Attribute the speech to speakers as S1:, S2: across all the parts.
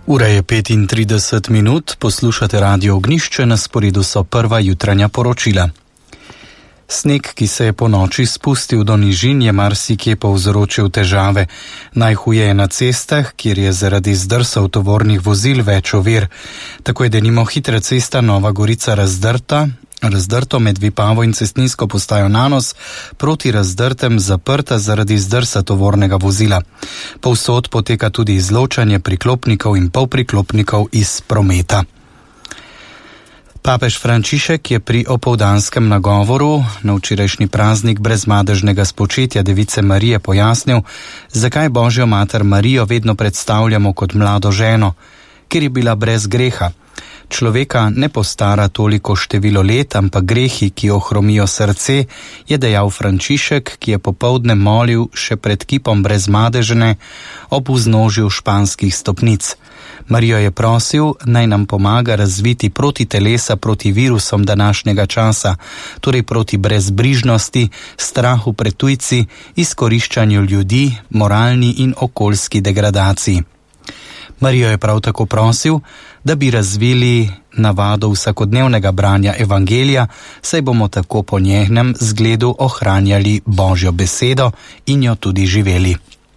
S1: Ura je 35 minut, poslušate Radio Ognjišče, na sporedu so prva jutranja poročila. Sneg, ki se je po noči spustil do nižin, je marsikje povzročil težave. Najhuje je na cestah, kjer je zaradi zdrsov tovornih vozil več ovir. Tako je denimo hitra cesta Nova Gorica razdrto med Vipavo in cestninsko postajo Nanos, proti Razdrtem zaprta zaradi zdrsa tovornega vozila. Povsod poteka tudi izločanje priklopnikov in polpriklopnikov iz prometa. Papež Frančišek je pri opoldanskem nagovoru na včerajšnji praznik brezmadežnega spočetja Device Marije pojasnil, zakaj Božjo mater Marijo vedno predstavljamo kot mlado ženo, ker je bila brez greha. Človeka ne postara toliko število let, ampak grehi, ki ohromijo srce, je dejal Frančišek, ki je popoldne molil še pred kipom brezmadežne ob vznožju španskih stopnic. Marijo je prosil, naj nam pomaga razviti proti telesa proti virusom današnjega časa, torej proti brezbrižnosti, strahu pred tujci, izkoriščanju ljudi, moralni in okoljski degradaciji. Marijo je prav tako prosil, da bi razvili navado vsakodnevnega branja evangelija, saj bomo tako po njenem zgledu ohranjali Božjo besedo in jo tudi živeli.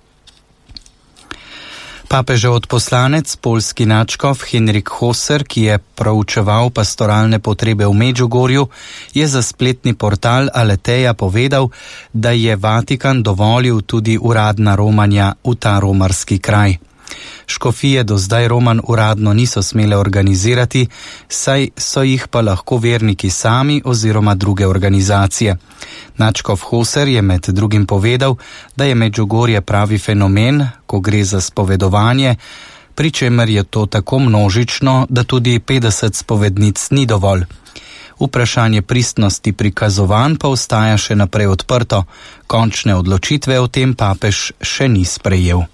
S1: Papežev odposlanec, poljski nadškof Henrik Hoser, ki je proučeval pastoralne potrebe v Medžugorju, je za spletni portal Aleteja povedal, da je Vatikan dovolil tudi uradna romanja v ta romarski kraj. Škofije do zdaj roman uradno niso smele organizirati, saj so jih pa lahko verniki sami oziroma druge organizacije. Nadškof Hoser je med drugim povedal, da je Medžugorje pravi fenomen, ko gre za spovedovanje, pri čemer je to tako množično, da tudi 50 spovednic ni dovolj. Vprašanje pristnosti prikazovanj pa ostaja še naprej odprto. Končne odločitve o tem papež še ni sprejel.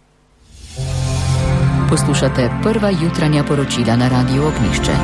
S2: Poslušate prva jutranja poročila na Radiu Ognjišče.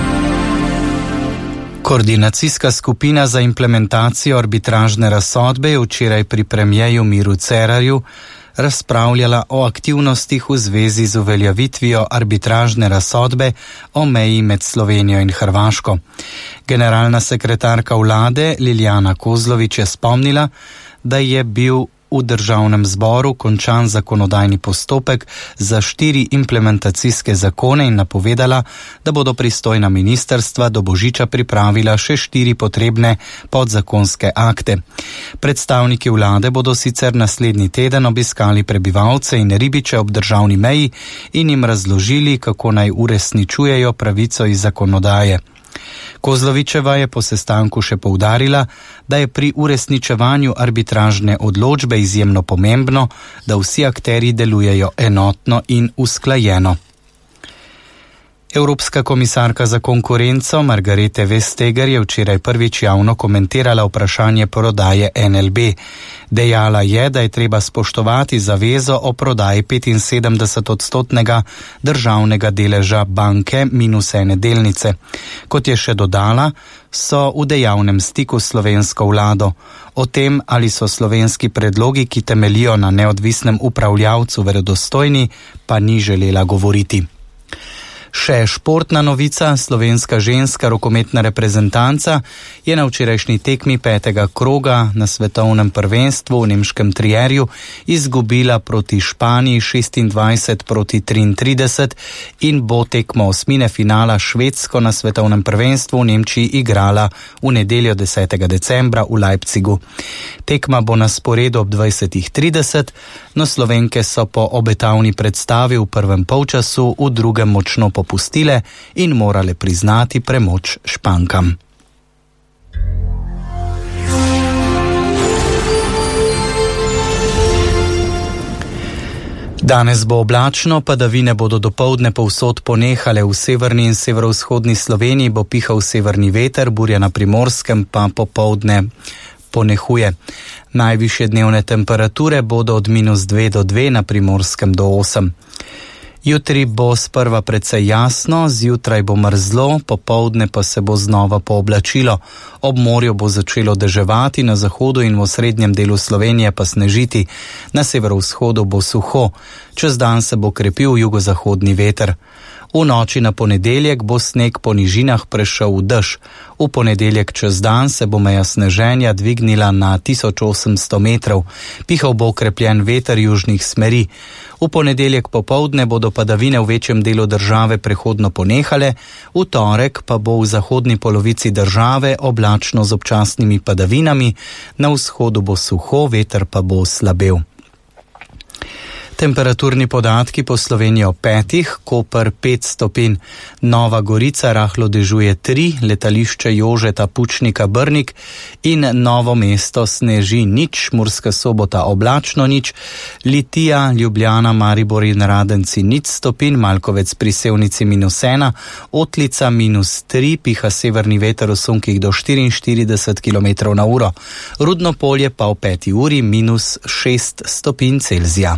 S1: Koordinacijska skupina za implementacijo arbitražne razsodbe je včeraj pri premierju Miru Cerarju razpravljala o aktivnostih v zvezi z uveljavitvijo arbitražne razsodbe o meji med Slovenijo in Hrvaško. Generalna sekretarka vlade Lilijana Kozlovič je spomnila, da je bil v državnem zboru končan zakonodajni postopek za 4 implementacijske zakone in napovedala, da bodo pristojna ministrstva do božiča pripravila še 4 potrebne podzakonske akte. Predstavniki vlade bodo sicer naslednji teden obiskali prebivalce in ribiče ob državni meji in jim razložili, kako naj uresničujejo pravico iz zakonodaje. Kozlovičeva je po sestanku še poudarila, da je pri uresničevanju arbitražne odločbe izjemno pomembno, da vsi akterji delujejo enotno in usklajeno. Evropska komisarka za konkurenco Margarete Vestager je včeraj prvič javno komentirala vprašanje prodaje NLB. Dejala je, da je treba spoštovati zavezo o prodaji 75% državnega deleža banke minus ene delnice. Kot je še dodala, so v dejavnem stiku s slovensko vlado. O tem, ali so slovenski predlogi, ki temeljijo na neodvisnem upravljavcu, verodostojni, pa ni želela govoriti. Še športna novica, slovenska ženska rokometna reprezentanca je na včerajšnji tekmi 5. kroga na svetovnem prvenstvu v nemškem Trierju izgubila proti Španiji 26-33 in bo tekmo osmine finala Švedsko na svetovnem prvenstvu v Nemčiji igrala v nedeljo 10. decembra v Leipzigu. Tekma bo na sporedu ob 20:30, no Slovenke so po obetavni predstavi v prvem polčasu v drugem močno popustile in morale priznati premoč Špankam. Danes bo oblačno, padavine bodo dopoldne povsod ponehale, v severni in severovzhodni Sloveniji bo pihal severni veter, burja na Primorskem pa popoldne ponehuje. Najvišje dnevne temperature bodo od -2 do 2, na Primorskem do 8. Jutri bo sprva precej jasno, zjutraj bo mrzlo, popoldne pa se bo znova pooblačilo. Ob morju bo začelo deževati, na zahodu in v srednjem delu Slovenije pa snežiti. Na severovzhodu bo suho, čez dan se bo krepil jugozahodni veter. V noči na ponedeljek bo sneg po nižinah prešel v dež. V ponedeljek čez dan se bo meja sneženja dvignila na 1800 metrov. Pihal bo okrepljen veter južnih smeri. V ponedeljek popoldne bodo padavine v večjem delu države prehodno ponehale, v torek pa bo v zahodni polovici države oblačno z občasnimi padavinami, na vzhodu bo suho, veter pa bo slabel. Temperaturni podatki po Sloveniji o 5, Koper 5 stopinj, Nova Gorica rahlo dežuje 3, letališče Jožeta Pučnika Brnik in Novo mesto sneži 0, Murska Sobota oblačno 0, Litija, Ljubljana, Maribor in Radenci 0 stopinj, Malkovec pri Sevnici -1, Otlica -3, piha severni veter v sunkih do 44 km/h, Rudno Polje pa v 5 uri -6 stopinj Celzija.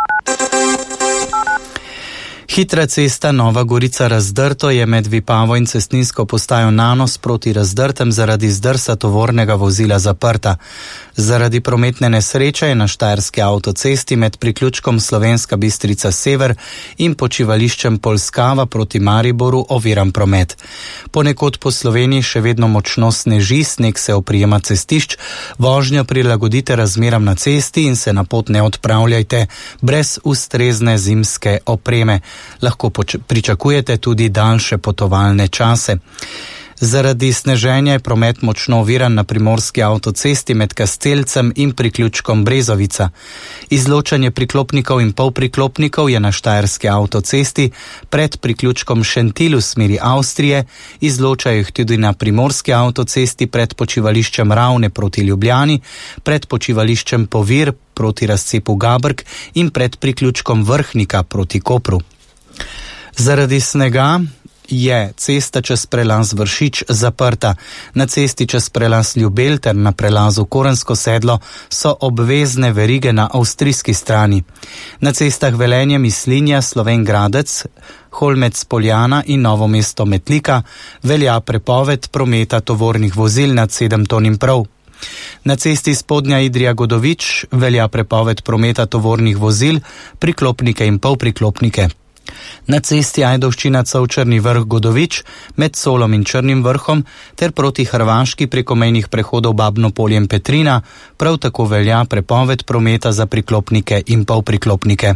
S1: Hitra cesta Nova Gorica Razdrto je med Vipavo in cestninsko postajo Nanos proti Razdrtem zaradi zdrsa tovornega vozila zaprta. Zaradi prometne nesreče je na štajerski avtocesti med priključkom Slovenska Bistrica Sever in počivališčem Polskava proti Mariboru oviran promet. Ponekod po Sloveniji še vedno močno sneži, sneg se oprijema cestišč, vožnjo prilagodite razmeram na cesti in se na pot ne odpravljajte brez ustrezne zimske opreme. Lahko pričakujete tudi daljše potovalne čase. Zaradi sneženja je promet močno oviran na primorski avtocesti med Kastelcem in priključkom Brezovica. Izločanje priklopnikov in polpriklopnikov je na štajerski avtocesti pred priključkom Šentil v smeri Avstrije, izločajo jih tudi na primorski avtocesti pred počivališčem Ravne proti Ljubljani, pred počivališčem Povir proti razcepu Gabrk in pred priključkom Vrhnika proti Kopru. Zaradi snega je cesta čez prelaz Vršič zaprta. Na cesti čez prelaz Ljubelj ter na prelazu Korensko sedlo so obvezne verige na avstrijski strani. Na cestah Velenje, Mislinja, Slovenj Gradec, Holmec Poljana in Novo mesto Metlika velja prepoved prometa tovornih vozil nad 7 ton in prav. Na cesti Spodnja Idrija Godovič velja prepoved prometa tovornih vozil, priklopnike in polpriklopnike. Na cesti Ajdovščina Covčerni Vrh Godovič med Solom in Črnim vrhom ter proti Hrvaški preko mejnih prehodov Babno Polje in Petrina prav tako velja prepoved prometa za priklopnike in polpriklopnike.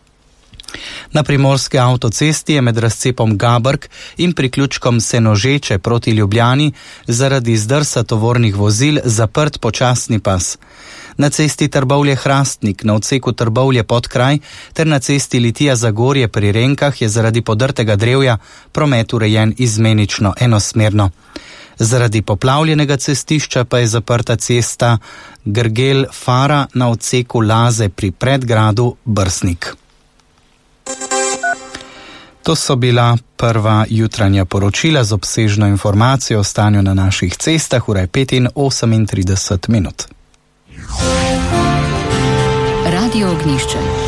S1: Na primorski avtocesti je med razcepom Gabrk in priključkom Senožeče proti Ljubljani zaradi zdrsa tovornih vozil zaprt počasni pas. Na cesti Trbovlje-Hrastnik, na odseku Trbovlje-Podkraj ter na cesti Litija-Zagorje pri Renkah je zaradi podrtega drevja promet urejen izmenično enosmerno. Zaradi poplavljenega cestišča pa je zaprta cesta Grgel-Fara na odseku Laze pri predgradu Brsnik. To so bila prva jutranja poročila z obsežno informacijo o stanju na naših cestah, ura je 5:38.
S2: Radio Ognjišče.